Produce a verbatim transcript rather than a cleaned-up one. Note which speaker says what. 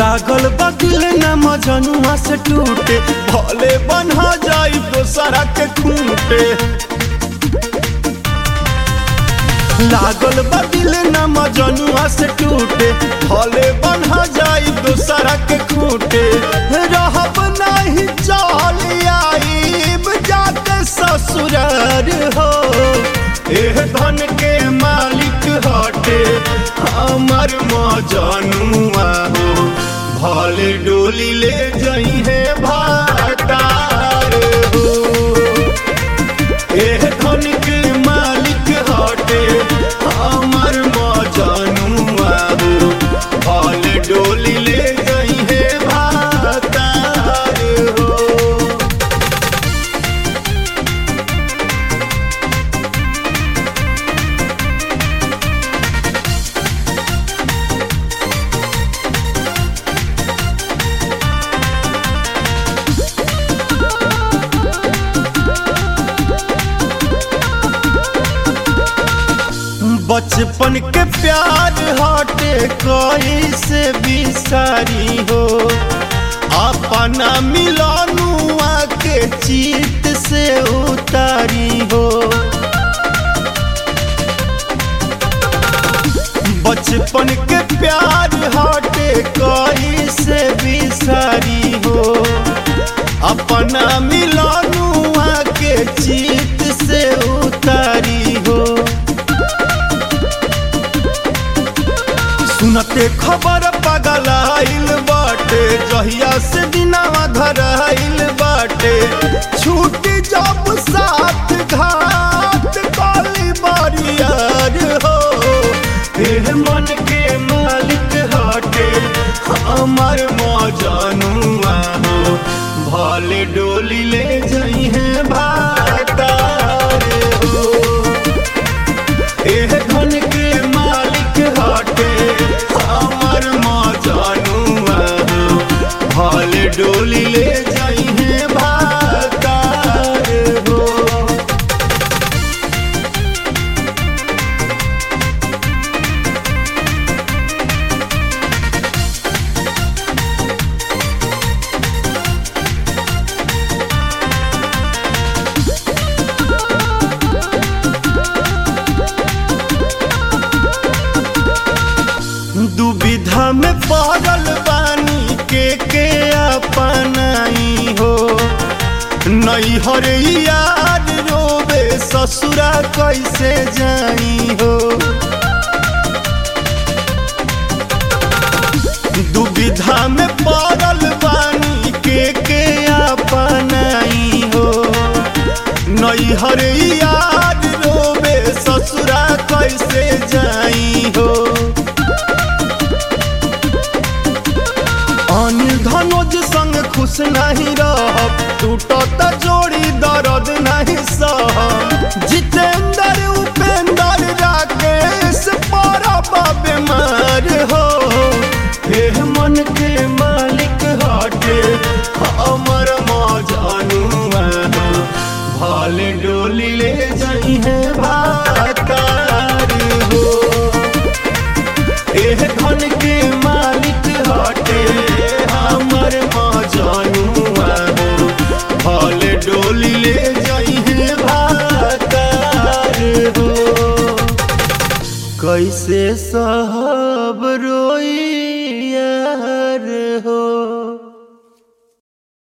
Speaker 1: लागल बदिल न मजनुआ से टूटे, भले बन्हा जाई दोसरा के खूंटे। लागल बदिल न मजनुआ से टूटे, भले बन्हा जाई दोसरा के खूंटे। रहब नहीं चल आईब जाके ससुरार हो, एह धन के मालिक हटे हमर मजनुआ हो। भले डोली ले जाई है भातार हो, एह धन के मालिक हटे हमर मजनुआ हो। भले डोली ले जाई है भातार हो। बचपन के प्यार हटे कैसे बिसारी हो, अपना मिलनुआ के चित से उतारी हो। बचपन के प्यार हटे कैसे बिसारी हो, अपना मिलनुआ के चित से उतारी हो। सुनते खबर पागल आइल बाटे, जहिया से दिनावा धराइल बाटे। छूटी जब साथ घाट काली बारियार हो, एह मन के मालिक हटे हमर मजनुआ हो। भले डोली ले जाई है भातार हो, एह धन के मालिक हटे हमर मजनुआ हो। भले डोली ले जाई है भातार हो। दुविधा में पड़ल बानी के के अपनाई हो। नैहर यार रोवे ससुरा कैसे जाई हो। दुविधा में पड़ल बानी के के अपनाई हो। नैहर यार रोवे ससुरा कैसे जाई हो। अनिल धनोज संग खुश नहीं रहब, टूटत जोड़ी दर्द नहीं सहब। जितेंद्र उपेंद्र राकेश परब बीमार हो, एह मन के मालिक हटे हमर मजनुआ हो। भले डोली ले जाई है भातार हो, एह धन के मालिक हटे हमर मजनुआ हो। भले डोली ले जाई है भातार हो। कैसे साहब रोई